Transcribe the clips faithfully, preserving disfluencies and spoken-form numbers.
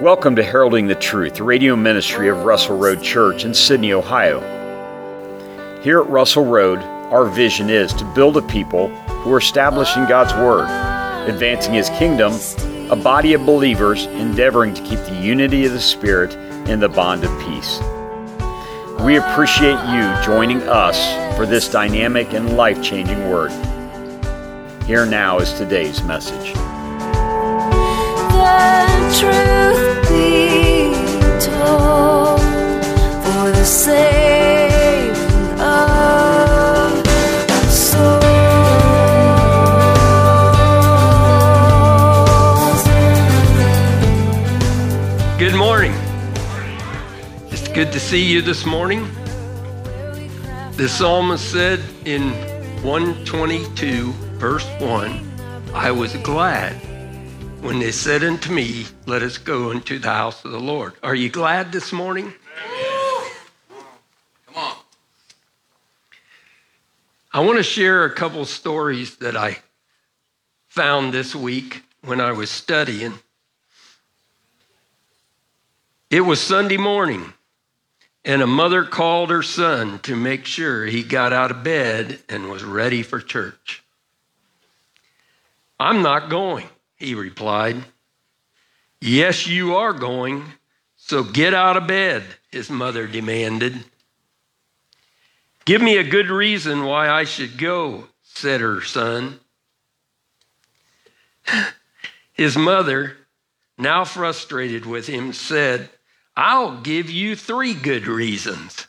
Welcome to Heralding the Truth, the radio ministry of Russell Road Church in Sydney, Ohio. Here at Russell Road, our vision is to build a people who are establishing God's Word, advancing His kingdom, a body of believers endeavoring to keep the unity of the Spirit in the bond of peace. We appreciate you joining us for this dynamic and life-changing Word. Here now is today's message. The truth be told, for the saving of souls. Good morning. It's good to see you this morning. The psalmist said in one twenty-two, verse one, I was glad when they said unto me, let us go into the house of the Lord. Are you glad this morning? Come on. I want to share a couple stories that I found this week when I was studying. It was Sunday morning, and a mother called her son to make sure he got out of bed and was ready for church. I'm not going, he replied. Yes, you are going, so get out of bed, his mother demanded. Give me a good reason why I should go, said her son. His mother, now frustrated with him, said, I'll give you three good reasons.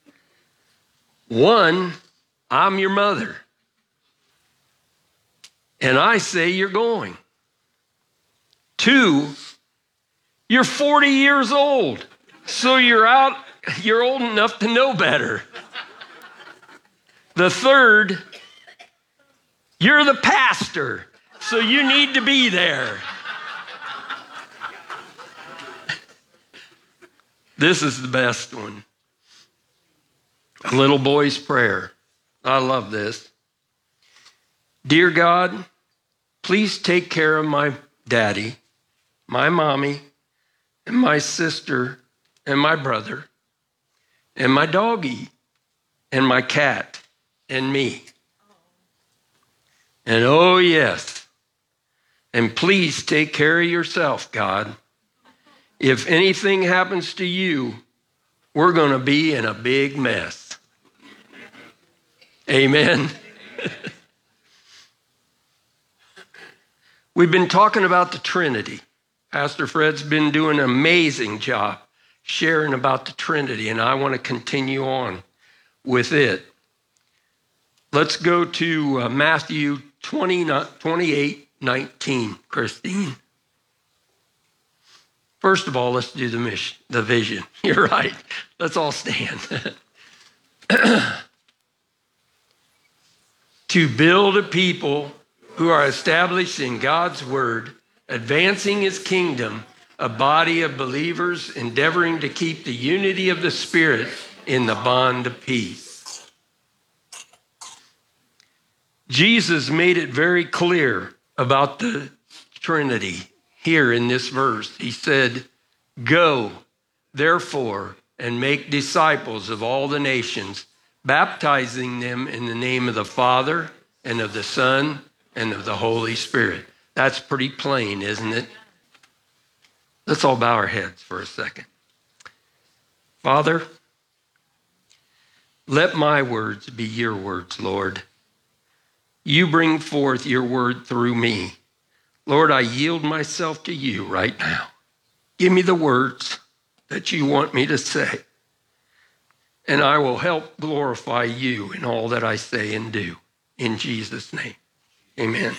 One, I'm your mother, and I say you're going. Two, you're forty years old, so you're out, you're old enough to know better. The third, you're the pastor, so you need to be there. This is the best one. A little boy's prayer. I love this. Dear God, please take care of my daddy, my mommy, and my sister, and my brother, and my doggie, and my cat, and me. And oh yes, and please take care of yourself, God. If anything happens to you, we're going to be in a big mess. Amen. We've been talking about the Trinity. Pastor Fred's been doing an amazing job sharing about the Trinity, and I want to continue on with it. Let's go to uh, Matthew twenty, twenty-eight, nineteen, Christine. First of all, let's do the mission, the vision. You're right. Let's all stand. To build a people who are established in God's word, advancing his kingdom, a body of believers endeavoring to keep the unity of the Spirit in the bond of peace. Jesus made it very clear about the Trinity. Here in this verse, he said, go, therefore, and make disciples of all the nations, baptizing them in the name of the Father and of the Son and of the Holy Spirit. That's pretty plain, isn't it? Let's all bow our heads for a second. Father, let my words be your words, Lord. You bring forth your word through me. Lord, I yield myself to you right now. Give me the words that you want me to say, and I will help glorify you in all that I say and do. In Jesus' name, amen.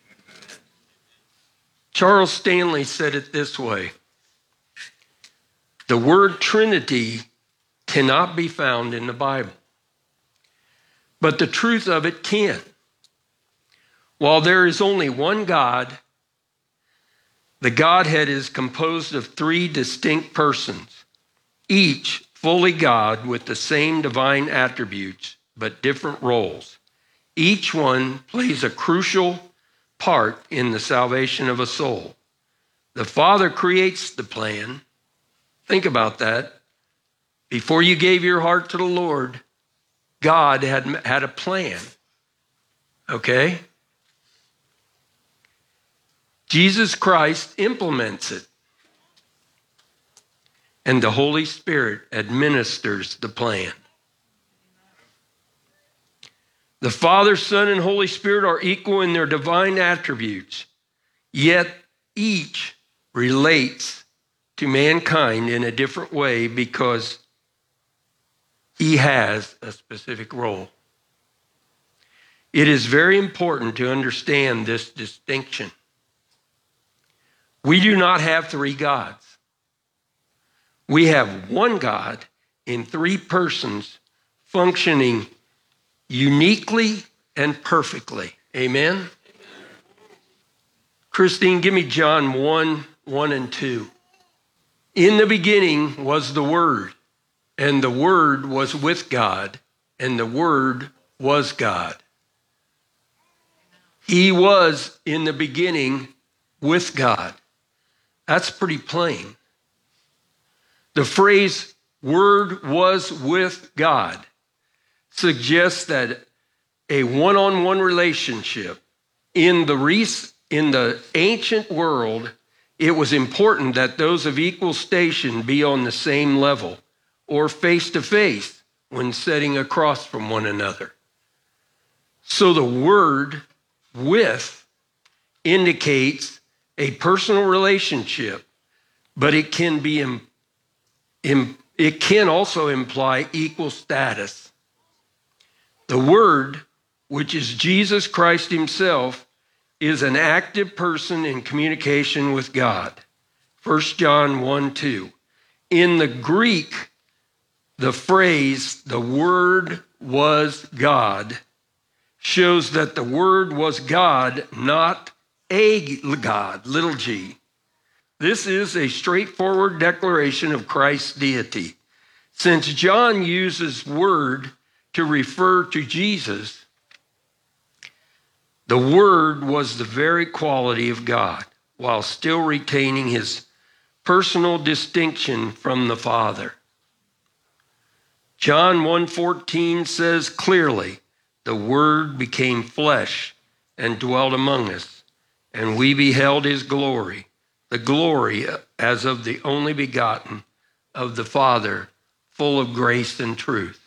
Charles Stanley said it this way: the word Trinity cannot be found in the Bible, but the truth of it can. While there is only one God, the Godhead is composed of three distinct persons, each fully God with the same divine attributes, but different roles. Each one plays a crucial part in the salvation of a soul. The Father creates the plan. Think about that. Before you gave your heart to the Lord, God had, had a plan. Okay? Jesus Christ implements it. And the Holy Spirit administers the plan. The Father, Son, and Holy Spirit are equal in their divine attributes, yet each relates to mankind in a different way because he has a specific role. It is very important to understand this distinction. We do not have three gods. We have one God in three persons functioning uniquely and perfectly. Amen? Amen? Christine, give me John one, one and two. In the beginning was the Word, and the Word was with God, and the Word was God. He was in the beginning with God. That's pretty plain. The phrase, Word was with God, suggests that a one-on-one relationship in the, res- in the ancient world, it was important that those of equal station be on the same level or face-to-face when sitting across from one another. So the word with indicates a personal relationship, but it can be im- im- it can also imply equal status. The Word, which is Jesus Christ himself, is an active person in communication with God. First John one, two. In the Greek, the phrase, the Word was God, shows that the Word was God, not a God, little g. This is a straightforward declaration of Christ's deity. Since John uses Word to refer to Jesus, the Word was the very quality of God, while still retaining his personal distinction from the Father. John one fourteen says clearly, the Word became flesh and dwelt among us, and we beheld his glory, the glory as of the only begotten of the Father, full of grace and truth.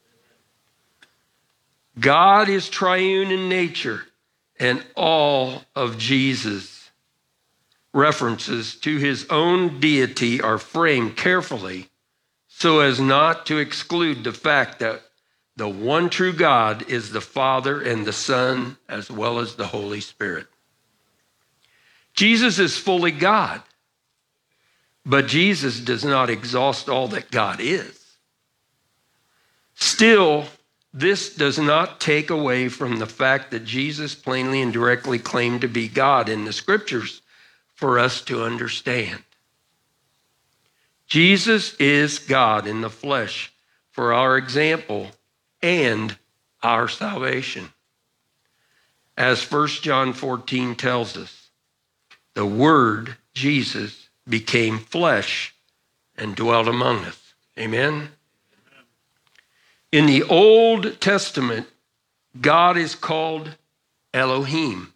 God is triune in nature, and all of Jesus' references to his own deity are framed carefully so as not to exclude the fact that the one true God is the Father and the Son, as well as the Holy Spirit. Jesus is fully God, but Jesus does not exhaust all that God is. Still, this does not take away from the fact that Jesus plainly and directly claimed to be God in the scriptures for us to understand. Jesus is God in the flesh for our example and our salvation. As First John fourteen tells us, the Word, Jesus, became flesh and dwelt among us. Amen? In the Old Testament, God is called Elohim.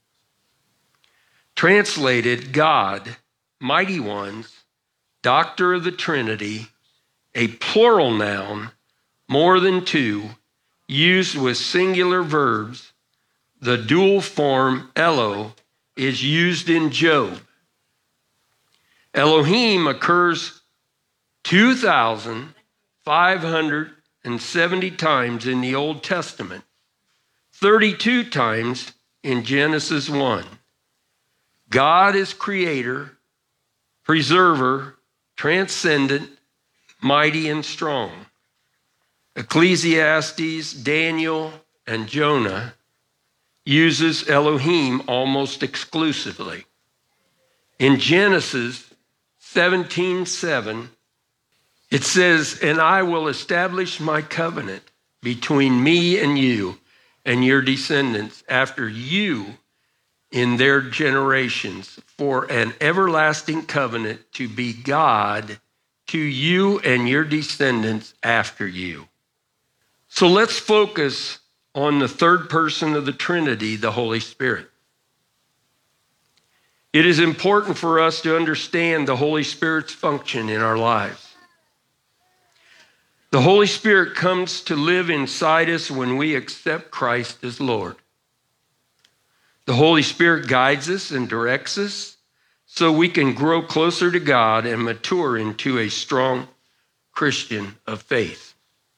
Translated, God, mighty ones, doctor of the Trinity, a plural noun, more than two, used with singular verbs. The dual form Elo is used in Job. Elohim occurs two thousand five hundred seventy times in the Old Testament, thirty-two times in Genesis one. God is creator, preserver, transcendent, mighty, and strong. Ecclesiastes, Daniel, and Jonah uses Elohim almost exclusively. In Genesis seventeen seven, it says, "And I will establish my covenant between me and you and your descendants after you in their generations for an everlasting covenant to be God to you and your descendants after you. So let's focus on the third person of the Trinity, the Holy Spirit. It is important for us to understand the Holy Spirit's function in our lives. The Holy Spirit comes to live inside us when we accept Christ as Lord. The Holy Spirit guides us and directs us so we can grow closer to God and mature into a strong Christian of faith.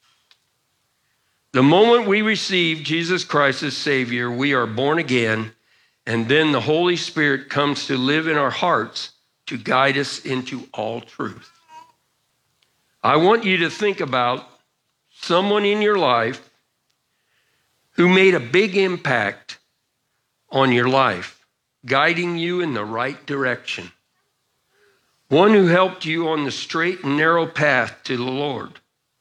The moment we receive Jesus Christ as Savior, we are born again, and then the Holy Spirit comes to live in our hearts to guide us into all truth. I want you to think about someone in your life who made a big impact on your life, guiding you in the right direction. One who helped you on the straight and narrow path to the Lord.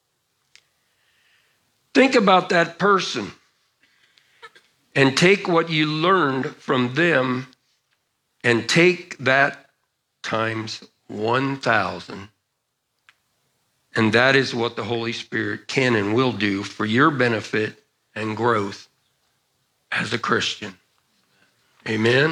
Think about that person and take what you learned from them and take that times one thousand. And that is what the Holy Spirit can and will do for your benefit and growth as a Christian. Amen.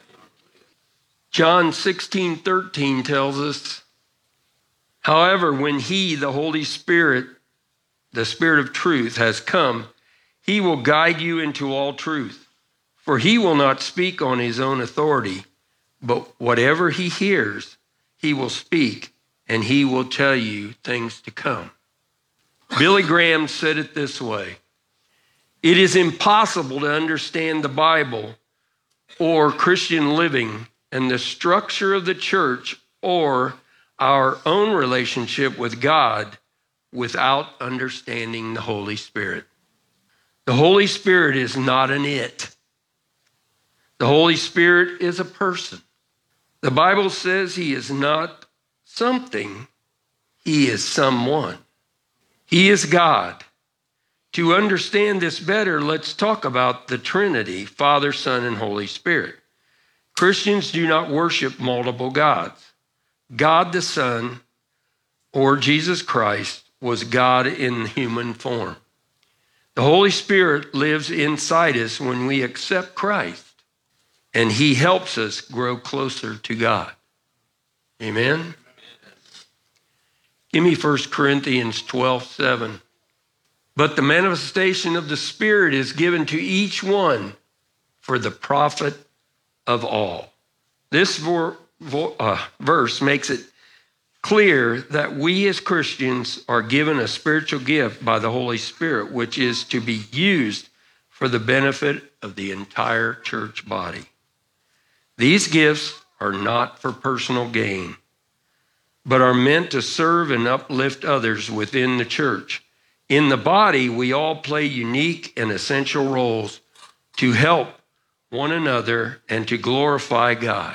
John sixteen thirteen tells us, however, when he, the Holy Spirit, the Spirit of truth, has come, he will guide you into all truth. For he will not speak on his own authority, but whatever he hears, he will speak, and he will tell you things to come. Billy Graham said it this way: it is impossible to understand the Bible or Christian living and the structure of the church or our own relationship with God without understanding the Holy Spirit. The Holy Spirit is not an it. The Holy Spirit is a person. The Bible says he is not something, he is someone. He is God. To understand this better, let's talk about the Trinity, Father, Son, and Holy Spirit. Christians do not worship multiple gods. God the Son, or Jesus Christ, was God in human form. The Holy Spirit lives inside us when we accept Christ, and he helps us grow closer to God. Amen? Give me First Corinthians twelve seven. But the manifestation of the Spirit is given to each one for the profit of all. This vor, vor, uh, verse makes it clear that we as Christians are given a spiritual gift by the Holy Spirit, which is to be used for the benefit of the entire church body. These gifts are not for personal gain, but are meant to serve and uplift others within the church. In the body, we all play unique and essential roles to help one another and to glorify God.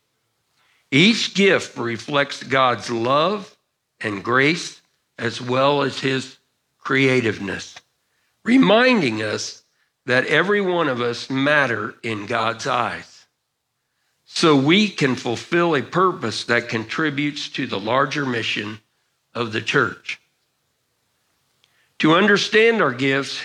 Each gift reflects God's love and grace as well as his creativeness, reminding us that every one of us matter in God's eyes, so we can fulfill a purpose that contributes to the larger mission of the church. To understand our gifts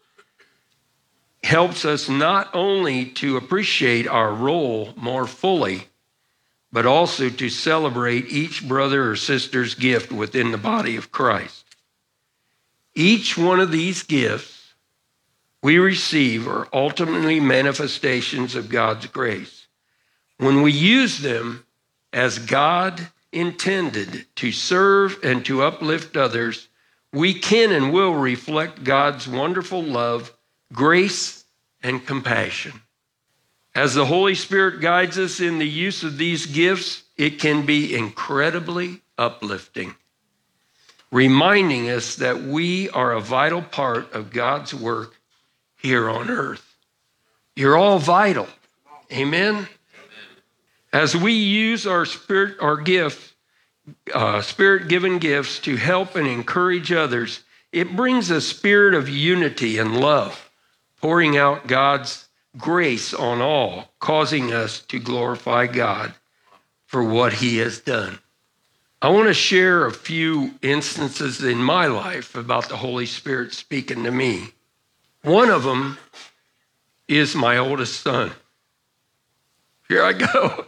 helps us not only to appreciate our role more fully, but also to celebrate each brother or sister's gift within the body of Christ. Each one of these gifts we receive are ultimately manifestations of God's grace. When we use them as God intended to serve and to uplift others, we can and will reflect God's wonderful love, grace, and compassion. As the Holy Spirit guides us in the use of these gifts, it can be incredibly uplifting, reminding us that we are a vital part of God's work here on earth. You're all vital. Amen? As we use our spirit, our gift, uh, spirit-given gifts to help and encourage others, it brings a spirit of unity and love, pouring out God's grace on all, causing us to glorify God for what he has done. I want to share a few instances in my life about the Holy Spirit speaking to me. One of them is my oldest son. Here I go.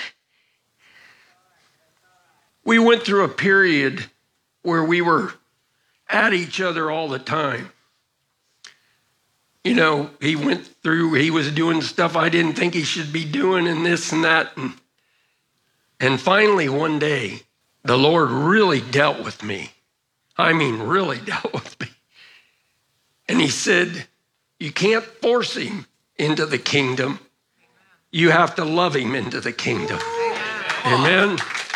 We went through a period where we were at each other all the time. You know, he went through, he was doing stuff I didn't think he should be doing and this and that. And, and finally, one day, the Lord really dealt with me. I mean, really dealt with me. And he said, you can't force him into the kingdom. You have to love him into the kingdom. Amen.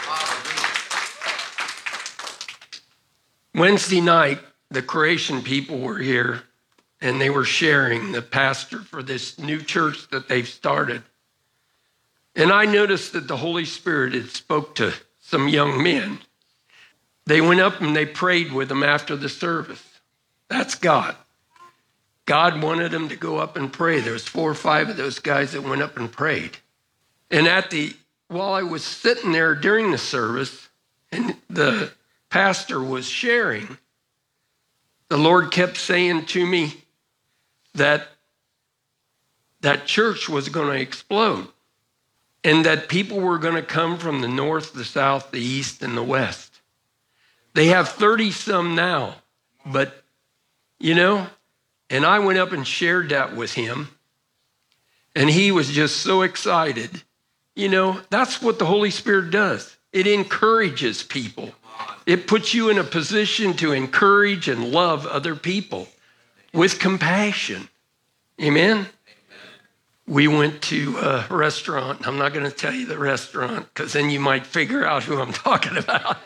Wednesday night, the Croatian people were here, and they were sharing the pastor for this new church that they've started. And I noticed that the Holy Spirit had spoke to some young men. They went up and they prayed with them after the service. That's God. God wanted them to go up and pray. There was four or five of those guys that went up and prayed. And at the while I was sitting there during the service, and the pastor was sharing, the Lord kept saying to me that that church was going to explode and that people were going to come from the north, the south, the east, and the west. They have thirty some now, but, you know, and I went up and shared that with him, and he was just so excited. You know, that's what the Holy Spirit does. It encourages people. It puts you in a position to encourage and love other people with compassion. Amen? Amen. We went to a restaurant. I'm not going to tell you the restaurant because then you might figure out who I'm talking about.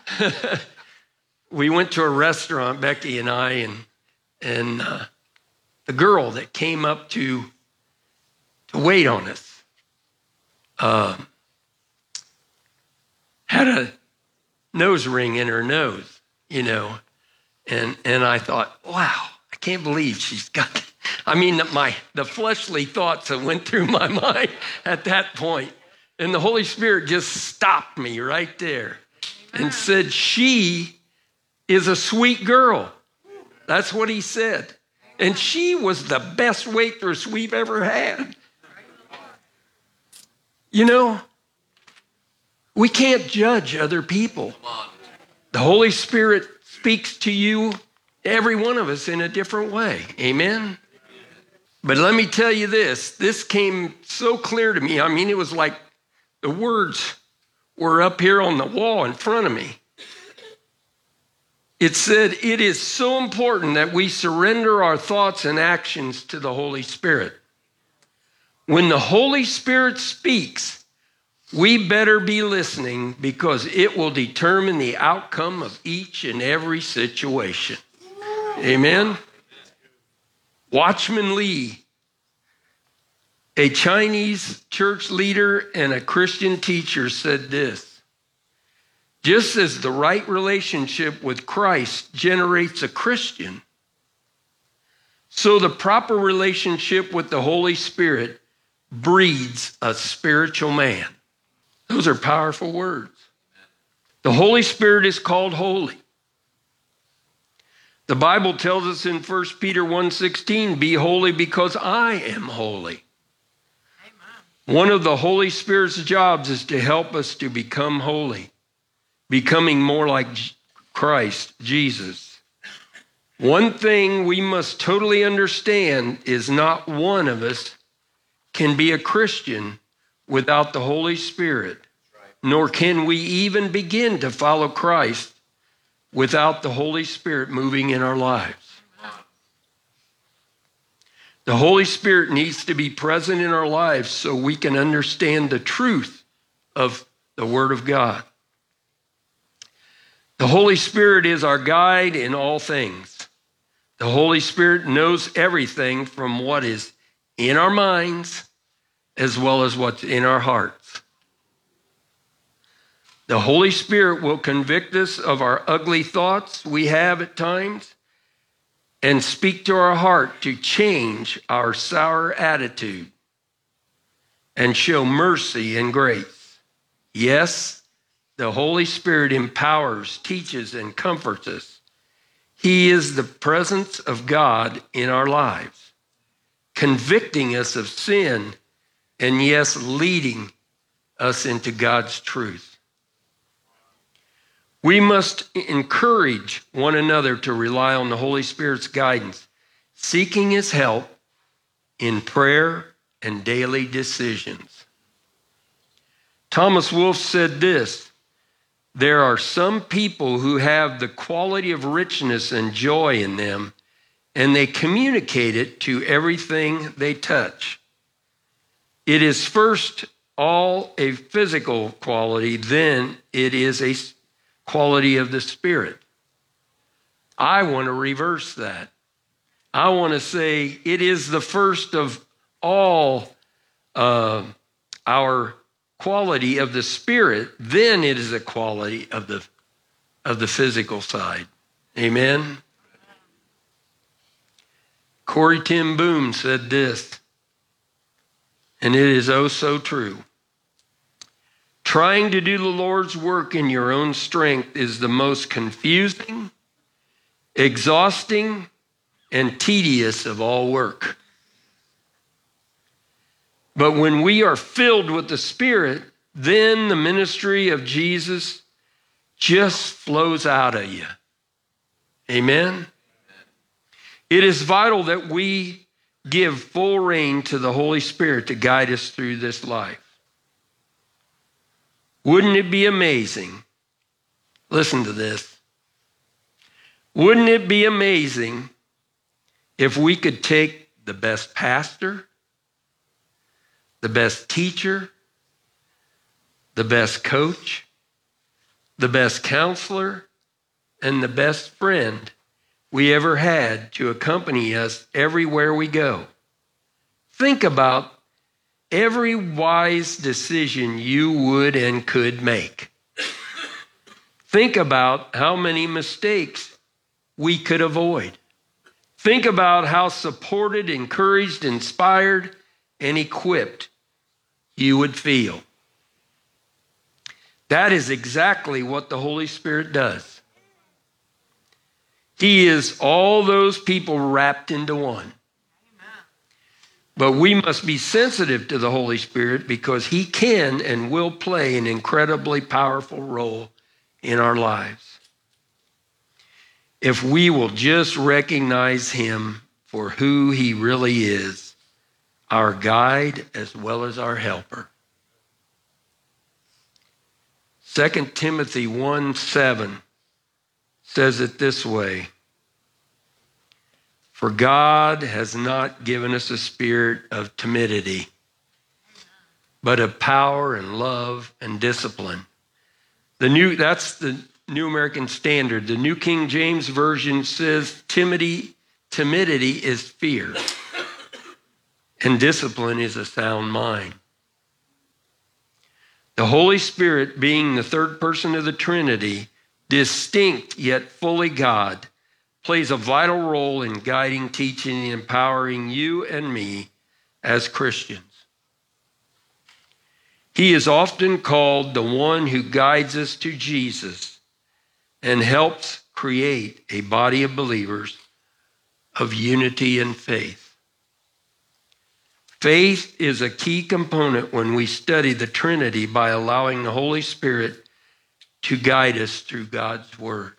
We went to a restaurant, Becky and I, and and uh, the girl that came up to to wait on us uh, had a nose ring in her nose, you know, and and I thought, wow, I can't believe she's got. I mean, my the fleshly thoughts that went through my mind at that point, and the Holy Spirit just stopped me right there and said, she is a sweet girl. That's what he said. And she was the best waitress we've ever had. You know, we can't judge other people. The Holy Spirit speaks to you, every one of us, in a different way. Amen? But let me tell you this. This came so clear to me. I mean, it was like the words were up here on the wall in front of me. It said, it is so important that we surrender our thoughts and actions to the Holy Spirit. When the Holy Spirit speaks, we better be listening because it will determine the outcome of each and every situation. Amen? Watchman Lee, a Chinese church leader and a Christian teacher, said this: just as the right relationship with Christ generates a Christian, so the proper relationship with the Holy Spirit breeds a spiritual man. Those are powerful words. The Holy Spirit is called holy. The Bible tells us in First Peter one sixteen, be holy because I am holy. Amen. One of the Holy Spirit's jobs is to help us to become holy, becoming more like Christ, Jesus. One thing we must totally understand is not one of us can be a Christian without the Holy Spirit, nor can we even begin to follow Christ without the Holy Spirit moving in our lives. The Holy Spirit needs to be present in our lives so we can understand the truth of the Word of God. The Holy Spirit is our guide in all things. The Holy Spirit knows everything from what is in our minds as well as what's in our hearts. The Holy Spirit will convict us of our ugly thoughts we have at times, and speak to our heart to change our sour attitude and show mercy and grace. Yes, the Holy Spirit empowers, teaches, and comforts us. He is the presence of God in our lives, convicting us of sin and, yes, leading us into God's truth. We must encourage one another to rely on the Holy Spirit's guidance, seeking his help in prayer and daily decisions. Thomas Wolfe said this: there are some people who have the quality of richness and joy in them, and they communicate it to everything they touch. It is first all a physical quality, then it is a quality of the Spirit. I want to reverse that. I want to say it is the first of all uh, our quality of the Spirit, then it is a quality of the of the physical side. Amen? Corrie ten Boom said this, and it is oh so true. Trying to do the Lord's work in your own strength is the most confusing, exhausting, and tedious of all work. But when we are filled with the Spirit, then the ministry of Jesus just flows out of you. Amen? It is vital that we give full rein to the Holy Spirit to guide us through this life. Wouldn't it be amazing? Listen to this. Wouldn't it be amazing if we could take the best pastor, the best teacher, the best coach, the best counselor, and the best friend we ever had to accompany us everywhere we go? Think about every wise decision you would and could make. Think about how many mistakes we could avoid. Think about how supported, encouraged, inspired, and equipped you would feel. That is exactly what the Holy Spirit does. He is all those people wrapped into one. But we must be sensitive to the Holy Spirit because he can and will play an incredibly powerful role in our lives. If we will just recognize him for who he really is, our guide as well as our helper. Second Timothy one seven says it this way: for God has not given us a spirit of timidity, but of power and love and discipline. The new, that's the New American Standard. The New King James Version says timidity, timidity is fear, and discipline is a sound mind. The Holy Spirit, being the third person of the Trinity, distinct yet fully God, plays a vital role in guiding, teaching, and empowering you and me as Christians. He is often called the one who guides us to Jesus and helps create a body of believers of unity and faith. Faith is a key component when we study the Trinity by allowing the Holy Spirit to guide us through God's Word.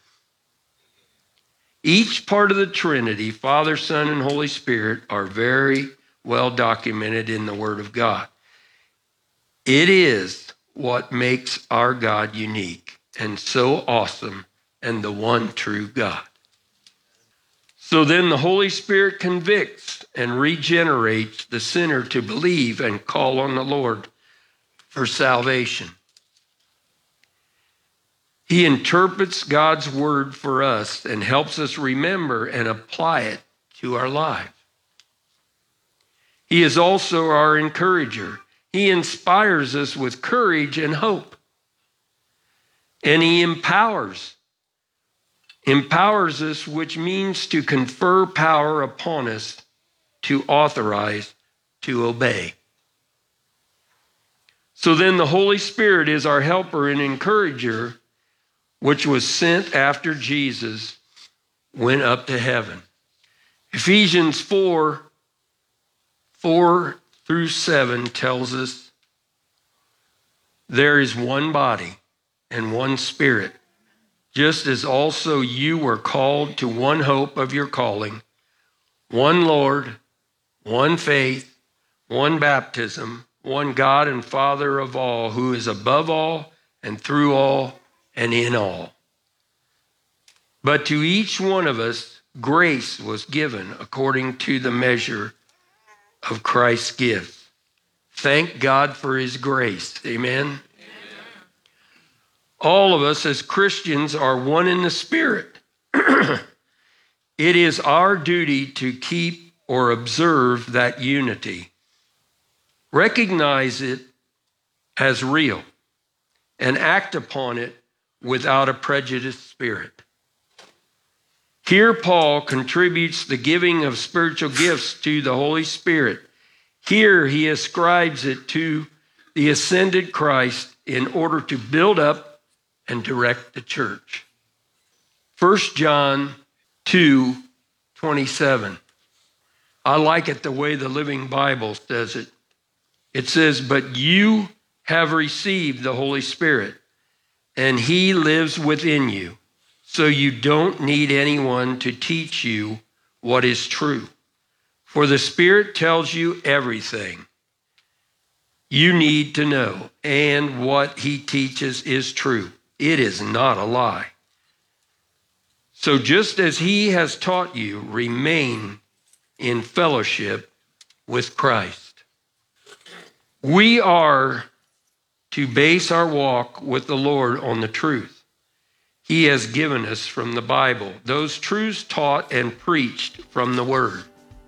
Each part of the Trinity, Father, Son, and Holy Spirit, are very well documented in the Word of God. It is what makes our God unique and so awesome and the one true God. So then the Holy Spirit convicts and regenerates the sinner to believe and call on the Lord for salvation. He interprets God's word for us and helps us remember and apply it to our life. He is also our encourager. He inspires us with courage and hope. And he empowers empowers us, which means to confer power upon us, to authorize, to obey. So then the Holy Spirit is our helper and encourager, which was sent after Jesus went up to heaven. Ephesians four, four through seven tells us there is one body and one Spirit, just as also you were called to one hope of your calling, one Lord, one faith, one baptism, one God and Father of all, who is above all and through all and in all. But to each one of us, grace was given according to the measure of Christ's gift. Thank God for his grace. Amen? Amen. All of us as Christians are one in the Spirit. It is our duty to keep or observe that unity. Recognize it as real and act upon it without a prejudiced spirit. Here, Paul contributes the giving of spiritual gifts to the Holy Spirit. Here, he ascribes it to the ascended Christ in order to build up and direct the church. First John two twenty-seven. I like it the way the Living Bible says it. It says, but you have received the Holy Spirit, and he lives within you. So you don't need anyone to teach you what is true. For the Spirit tells you everything you need to know, and what he teaches is true. It is not a lie. So just as he has taught you, remain in fellowship with Christ. We are to base our walk with the Lord on the truth he has given us from the Bible, those truths taught and preached from the Word.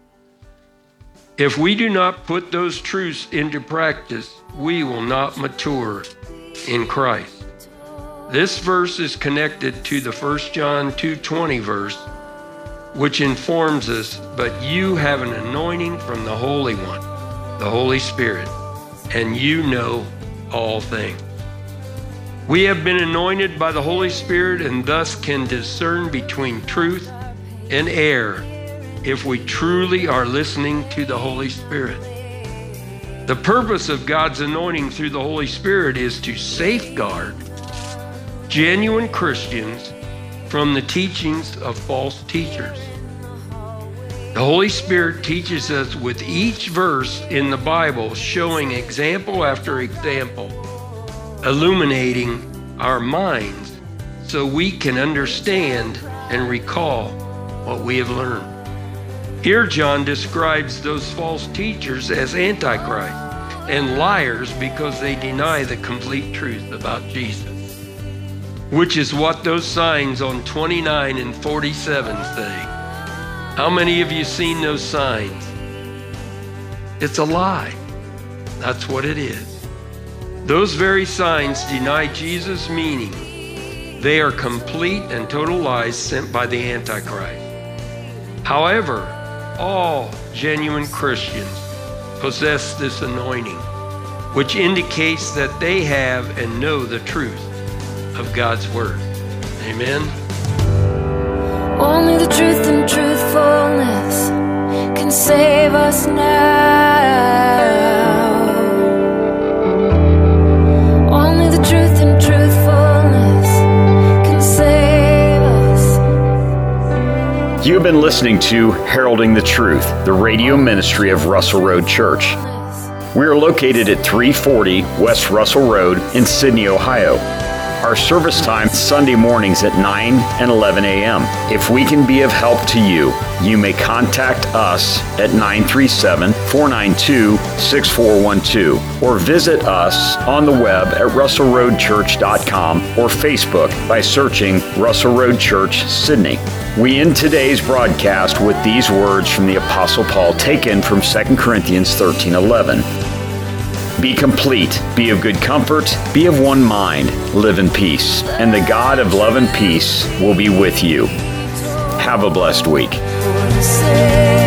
If we do not put those truths into practice, we will not mature in Christ. This verse is connected to the First John two twenty verse, which informs us, but you have an anointing from the Holy One, the Holy Spirit, and you know all things. We have been anointed by the Holy Spirit and thus can discern between truth and error if we truly are listening to the Holy Spirit. The purpose of God's anointing through the Holy Spirit is to safeguard genuine Christians from the teachings of false teachers. The Holy Spirit teaches us with each verse in the Bible, showing example after example, illuminating our minds so we can understand and recall what we have learned. Here John describes those false teachers as antichrist and liars because they deny the complete truth about Jesus, which is what those signs on twenty-nine and forty-seven say. How many of you seen those signs? It's a lie. That's what it is. Those very signs deny Jesus' meaning. They are complete and total lies sent by the Antichrist. However, all genuine Christians possess this anointing, which indicates that they have and know the truth of God's Word. Amen. Only the truth and truthfulness can save us now. Only the truth and truthfulness can save us. You have been listening to Heralding the Truth, the radio ministry of Russell Road Church. We are located at three forty West Russell Road in Sydney, Ohio. Our service time is Sunday mornings at nine and eleven a.m. If we can be of help to you, you may contact us at nine three seven, four nine two, six four one two or visit us on the web at russell road church dot com or Facebook by searching Russell Road Church, Sydney. We end today's broadcast with these words from the Apostle Paul taken from Second Corinthians thirteen eleven. Be complete, be of good comfort, be of one mind, live in peace, and the God of love and peace will be with you. Have a blessed week.